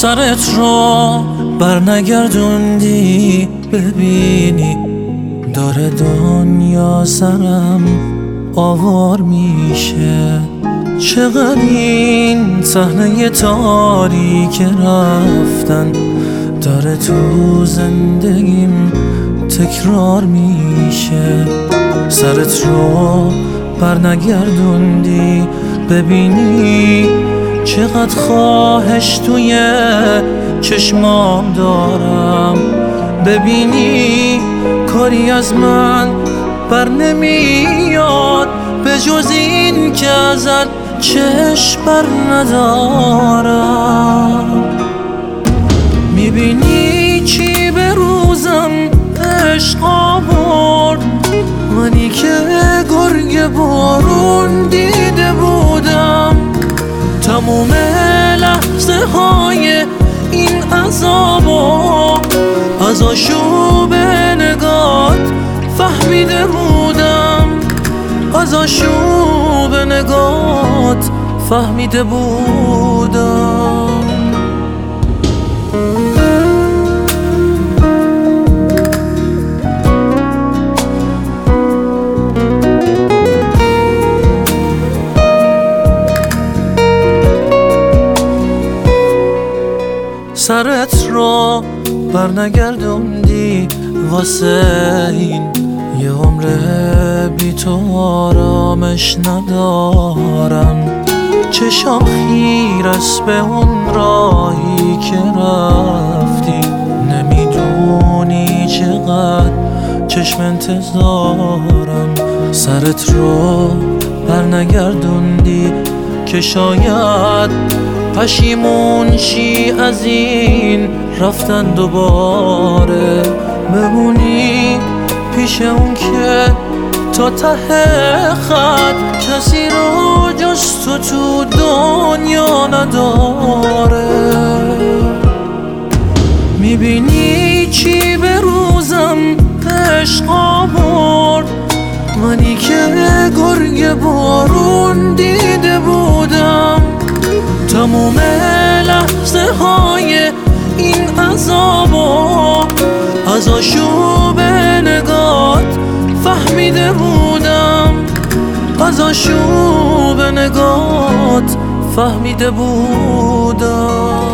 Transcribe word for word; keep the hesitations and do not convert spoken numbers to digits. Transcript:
سرت رو بر نگردوندی ببینی داره دنیا سرم آوار میشه. چقدر این صحنه تاریک رفتن داره تو زندگیم تکرار میشه. سرت رو بر نگردوندی ببینی چقدر خواهش توی چشمام دارم، ببینی کاری از من بر نمیاد به جز این که ازت چشم بر ندارم. میبینی چی به روزم عشق آورد، منی که گرگ بارون دیده بودم. تموم لحظه های این عذابا از آشوب نگات فهمیده بودم، از آشوب نگات فهمیده بودم. سرت رو بر نگردوندی واسه این یه عمر بی تو آرامش ندارم. چشام خیر است به اون راهی که رفتی، نمیدونی چقدر چشم انتظارم. سرت رو بر نگردوندی که شاید پشیمون شی از این رفتن دوباره، بمونی پیش اون که تا ته خط کسی رو جز تو تو دنیا نداره. میبینی چی به روزم عشق آورد، منی که گرگ بارون دیده بودم. تموم لحظه های این عذابا از آشوب نگات فهمیده بودم، از آشوب نگات فهمیده بودم.